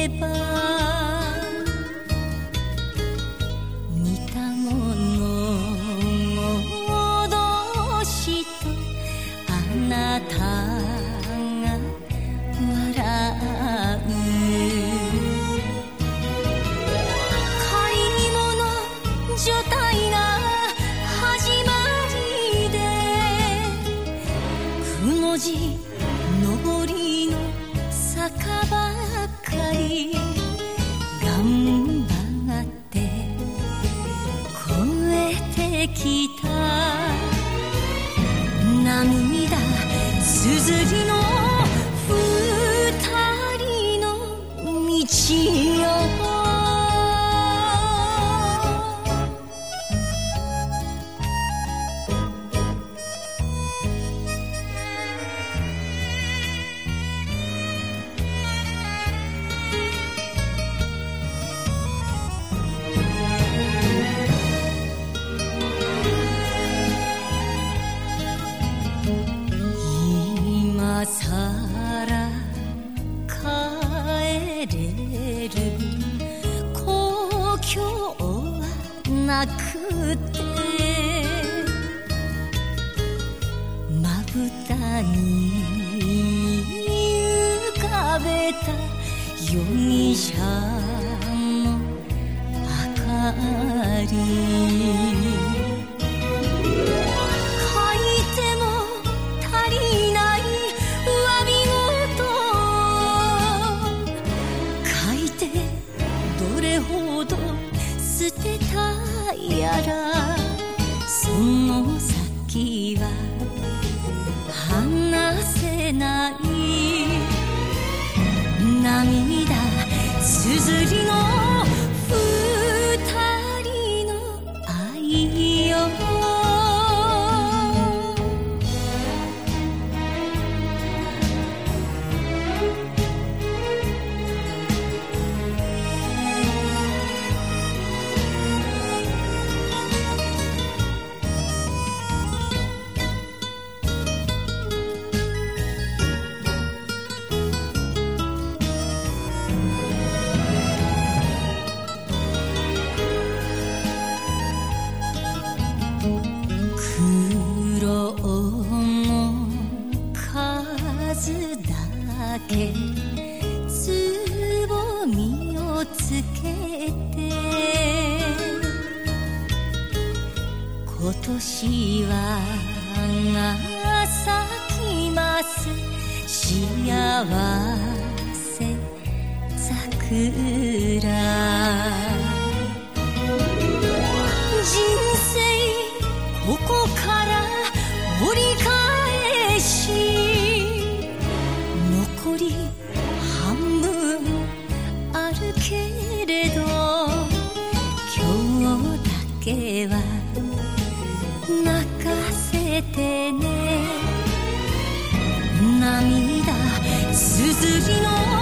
れば似たもの同士とあなたが笑う買い物所帯が始まりでくの字上りの坂ばかり頑張って越えてきた涙すずりの二人の道よ今さら帰れる故郷はなくてまぶたに浮かべた容疑者の明かり捨てたやらその先は話せない涙すずりの二人の愛よつぼみをつけて今年はが咲きます幸せ桜人生ここから折り返し残り半分あるけれど今日だけは泣かせてね涙すずりの